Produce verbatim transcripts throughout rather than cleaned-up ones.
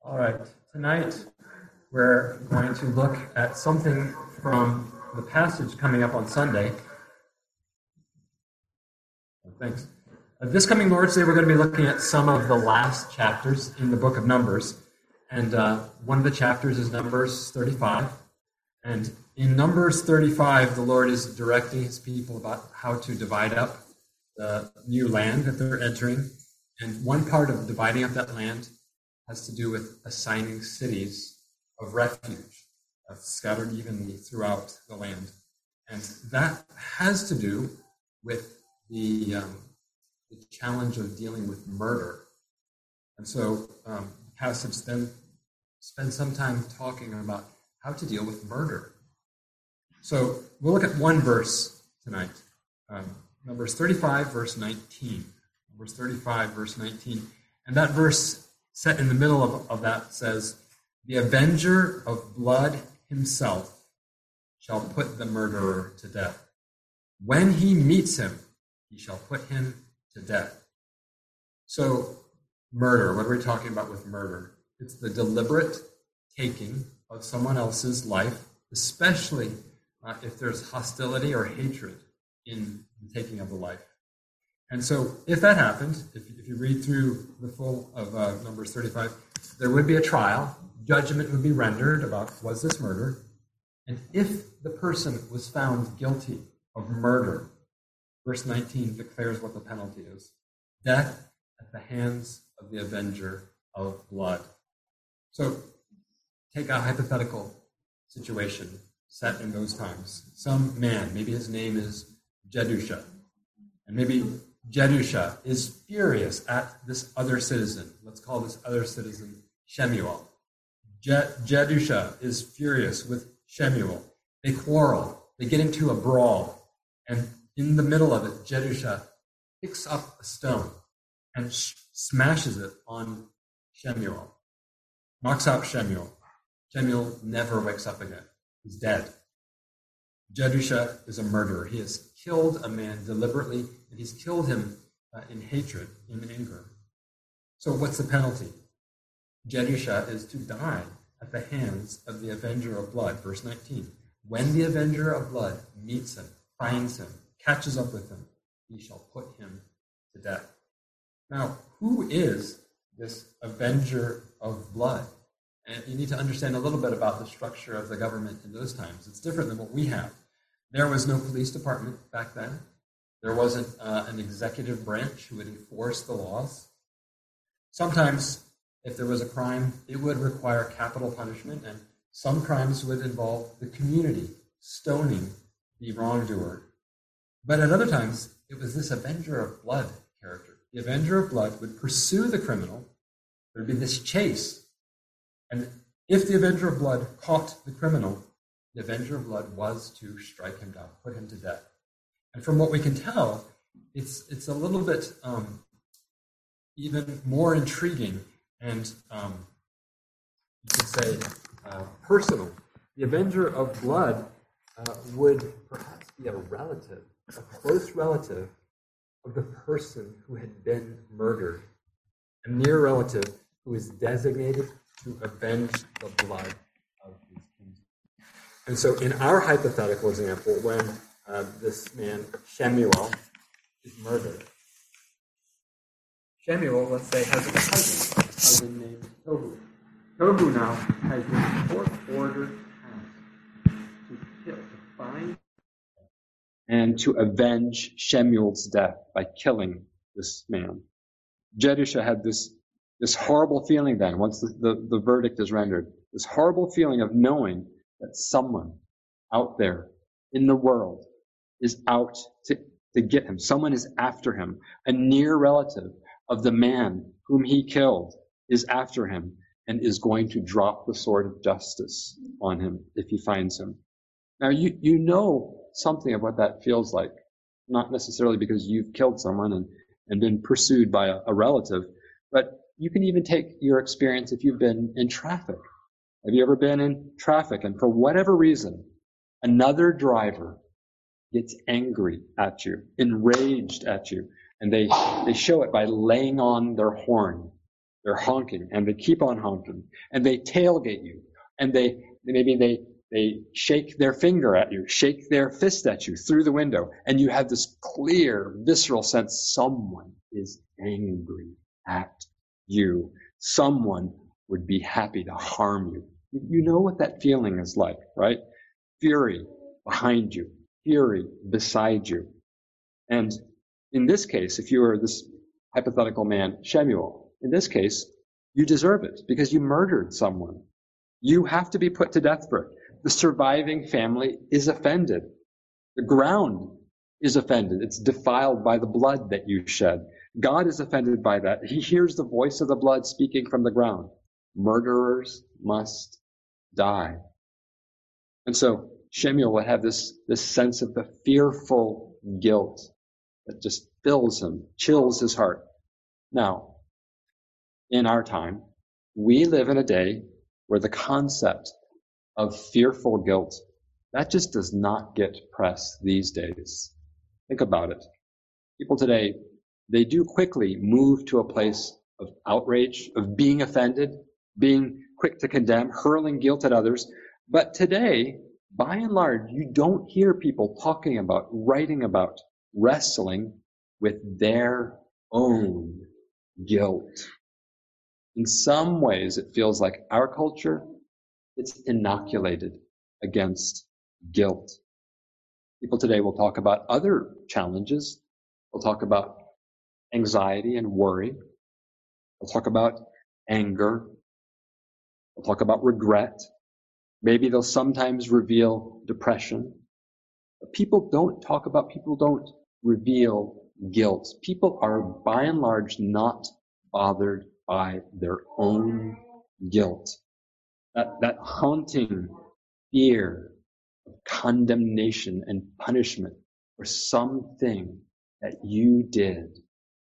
All right, tonight we're going to look at something from the passage coming up on Sunday. Thanks. Uh, this coming Lord's Day, we're going to be looking at some of the last chapters in the book of Numbers. And uh, one of the chapters is Numbers thirty-five. And in Numbers thirty-five, the Lord is directing his people about how to divide up the new land that they're entering. And one part of dividing up that land has to do with assigning cities of refuge uh, scattered evenly throughout the land. And that has to do with the, um, the challenge of dealing with murder. And so um, the passage then spends some time talking about how to deal with murder. So we'll look at one verse tonight, um, Numbers thirty-five, verse nineteen. Numbers thirty-five, verse nineteen. And that verse set in the middle of, of that says, "The avenger of blood himself shall put the murderer to death. When he meets him, he shall put him to death." So, murder, what are we talking about with murder? It's the deliberate taking of someone else's life, especially uh, if there's hostility or hatred in the taking of the life. And so if that happened, if, if you read through the full of uh, Numbers thirty-five, there would be a trial. Judgment would be rendered about, was this murder? And if the person was found guilty of murder, verse nineteen declares what the penalty is. Death at the hands of the avenger of blood. So take a hypothetical situation set in those times. Some man, maybe his name is Jedusha, and maybe Jedusha is furious at this other citizen. Let's call this other citizen Shemuel. Je- Jedusha is furious with Shemuel. They quarrel. They get into a brawl. And in the middle of it, Jedusha picks up a stone and sh- smashes it on Shemuel. Knocks out Shemuel. Shemuel never wakes up again. He's dead. Jedusha is a murderer. He has killed a man deliberately, and he's killed him uh, in hatred, in anger. So what's the penalty? Jedusha is to die at the hands of the avenger of blood. Verse nineteen. When the avenger of blood meets him, finds him, catches up with him, he shall put him to death. Now, who is this avenger of blood? And you need to understand a little bit about the structure of the government in those times. It's different than what we have. There was no police department back then. There wasn't uh, an executive branch who would enforce the laws. Sometimes, if there was a crime, it would require capital punishment, and some crimes would involve the community stoning the wrongdoer. But at other times, it was this avenger of blood character. The avenger of blood would pursue the criminal. There would be this chase. And if the avenger of blood caught the criminal, the avenger of blood was to strike him down, put him to death. And from what we can tell, it's it's a little bit um, even more intriguing and um, you could say uh, personal. The avenger of blood uh, would perhaps be a relative, a close relative of the person who had been murdered, a near relative who is designated to avenge the blood of his kinsman. And so in our hypothetical example, when uh, this man, Shemuel, is murdered, Shemuel, let's say, has a cousin, a cousin named Tobu. Tobu now has been court-ordered task to kill, to find and to avenge Shemuel's death by killing this man. Jedusha had this This horrible feeling then, once the, the, the verdict is rendered, this horrible feeling of knowing that someone out there in the world is out to, to get him. Someone is after him. A near relative of the man whom he killed is after him and is going to drop the sword of justice on him if he finds him. Now, you, you know something of what that feels like, not necessarily because you've killed someone and, and been pursued by a, a relative, but you can even take your experience if you've been in traffic. Have you ever been in traffic and for whatever reason, another driver gets angry at you, enraged at you, and they, they show it by laying on their horn They're honking, and they keep on honking, and they tailgate you, and they maybe they they shake their finger at you, shake their fist at you through the window, and you have this clear, visceral sense someone is angry at you. Someone would be happy to harm you. You know what that feeling is like, right? Fury behind you, fury beside you. And in this case, if you were this hypothetical man, Shemuel, in this case, you deserve it because you murdered someone. You have to be put to death for it. The surviving family is offended. The ground is offended. It's defiled by the blood that you shed. God is offended by that. He hears the voice of the blood speaking from the ground. Murderers must die. And so Shemuel would have this, this sense of the fearful guilt that just fills him, chills his heart. Now, in our time, we live in a day where the concept of fearful guilt, that just does not get press these days. Think about it. People today, they do quickly move to a place of outrage, of being offended, being quick to condemn, hurling guilt at others. But today, by and large, you don't hear people talking about, writing about, wrestling with their own guilt. In some ways, it feels like our culture, it's inoculated against guilt. People today will talk about other challenges. They'll talk about anxiety and worry. They'll talk about anger. They'll talk about regret. Maybe they'll sometimes reveal depression. But people don't talk about, people don't reveal guilt. People are by and large not bothered by their own guilt. That, that haunting fear of condemnation and punishment for something that you did.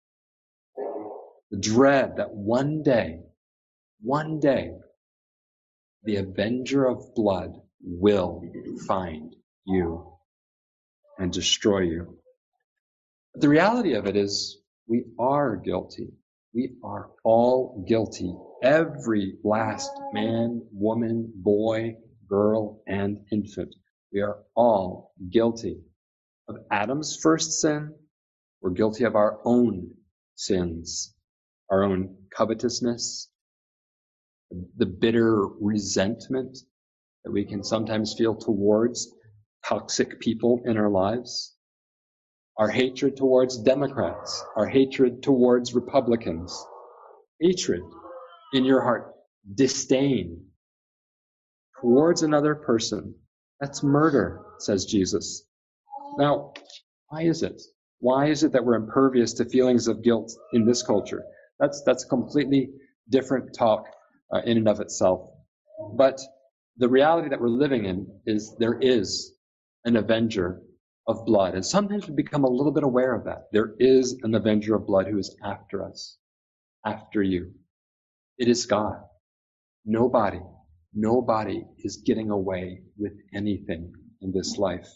The dread that one day, one day, the avenger of blood will find you and destroy you. But the reality of it is we are guilty. We are all guilty. Every last man, woman, boy, girl, and infant. We are all guilty of Adam's first sin. We're guilty of our own sins, our own covetousness, the bitter resentment that we can sometimes feel towards toxic people in our lives, our hatred towards Democrats, our hatred towards Republicans, hatred in your heart, disdain towards another person. That's murder, says Jesus. Now, why is it? Why is it that we're impervious to feelings of guilt in this culture? That's that's a completely different talk uh, in and of itself. But the reality that we're living in is there is an avenger of blood. And sometimes we become a little bit aware of that. There is an avenger of blood who is after us, after you. It is God. Nobody, nobody is getting away with anything in this life.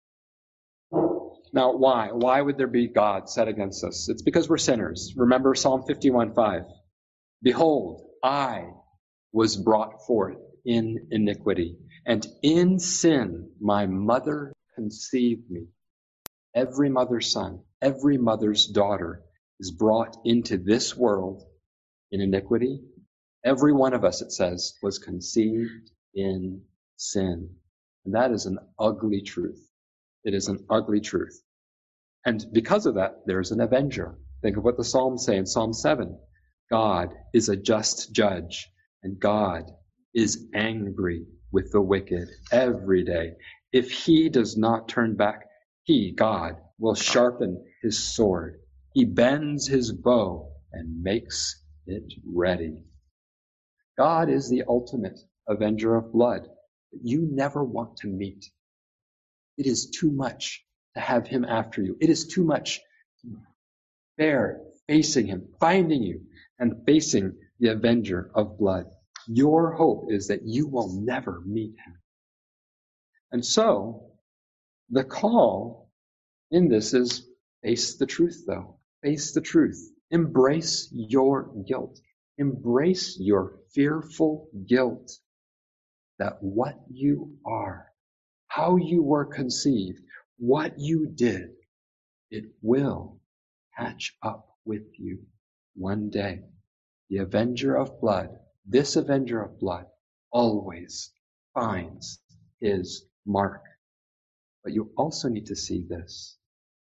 Now, why? Why would there be God set against us? It's because we're sinners. Remember Psalm fifty-one five. Behold, I was brought forth in iniquity, and in sin my mother conceived me. Every mother's son, every mother's daughter is brought into this world in iniquity. Every one of us, it says, was conceived in sin. And that is an ugly truth. It is an ugly truth. And because of that, there's an avenger. Think of what the Psalms say in Psalm seven. God is a just judge, and God is angry with the wicked every day. If he does not turn back, he, God, will sharpen his sword. He bends his bow and makes it ready. God is the ultimate avenger of blood that you never want to meet. It is too much to have him after you. It is too much to bear facing him, finding you, and facing the avenger of blood. Your hope is that you will never meet him. And so, the call in this is face the truth, though. Face the truth. Embrace your guilt. Embrace your fearful guilt that what you are, how you were conceived, what you did, it will catch up with you one day. The avenger of blood, this avenger of blood, always finds his mark. But you also need to see this.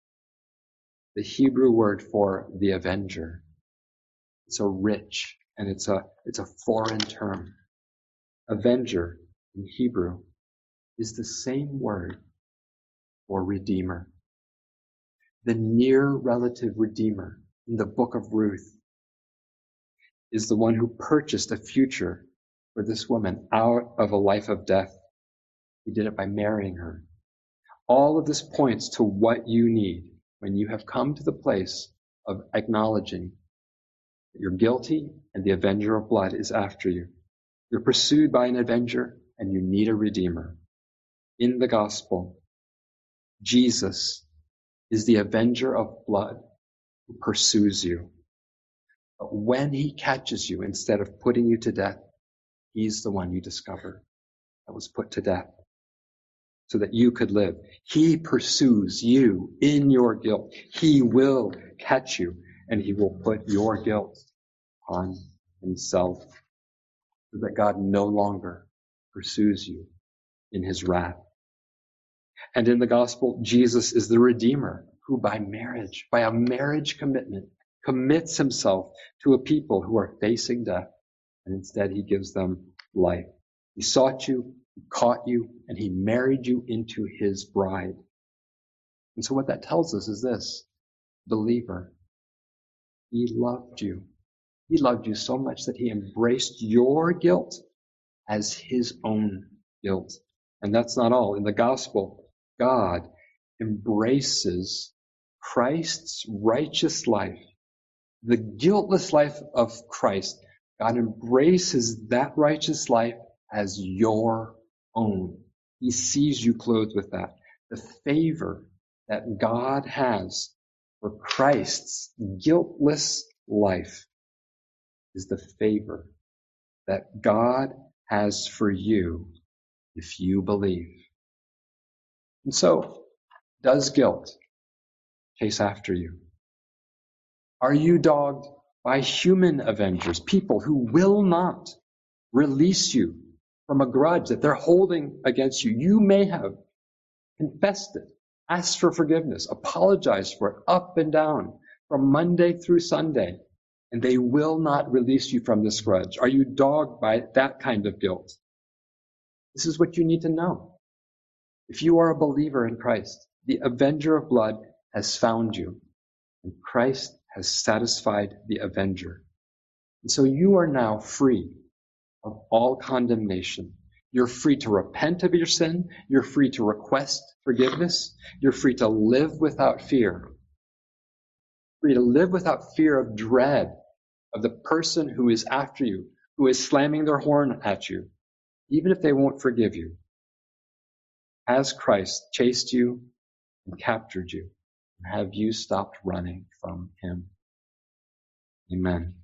The Hebrew word for the avenger, it's a rich and it's a, it's a foreign term. Avenger in Hebrew is the same word for redeemer. The near relative redeemer in the book of Ruth is the one who purchased a future for this woman out of a life of death. He did it by marrying her. All of this points to what you need when you have come to the place of acknowledging that you're guilty and the avenger of blood is after you. You're pursued by an avenger and you need a redeemer. In the gospel, Jesus is the avenger of blood who pursues you. But when he catches you, instead of putting you to death, he's the one you discover that was put to death so that you could live. He pursues you in your guilt. He will catch you and he will put your guilt on himself so that God no longer pursues you in his wrath. And in the gospel, Jesus is the Redeemer who by marriage, by a marriage commitment, commits himself to a people who are facing death, and instead he gives them life. He sought you, he caught you, and he married you into his bride. And so what that tells us is this, believer, he loved you. He loved you so much that he embraced your guilt as his own guilt. And that's not all. In the gospel, God embraces Christ's righteous life, the guiltless life of Christ. God embraces that righteous life as your own. He sees you clothed with that. The favor that God has for Christ's guiltless life is the favor that God has for you if you believe. And so, does guilt chase after you? Are you dogged by human avengers, people who will not release you from a grudge that they're holding against you? You may have confessed it, asked for forgiveness, apologized for it up and down from Monday through Sunday, and they will not release you from this grudge. Are you dogged by that kind of guilt? This is what you need to know. If you are a believer in Christ, the avenger of blood has found you, and Christ has satisfied the avenger. And so you are now free of all condemnation. You're free to repent of your sin. You're free to request forgiveness. You're free to live without fear. Free to live without fear of dread of the person who is after you, who is slamming their horn at you, even if they won't forgive you. Has Christ chased you and captured you? And have you stopped running from him? Amen.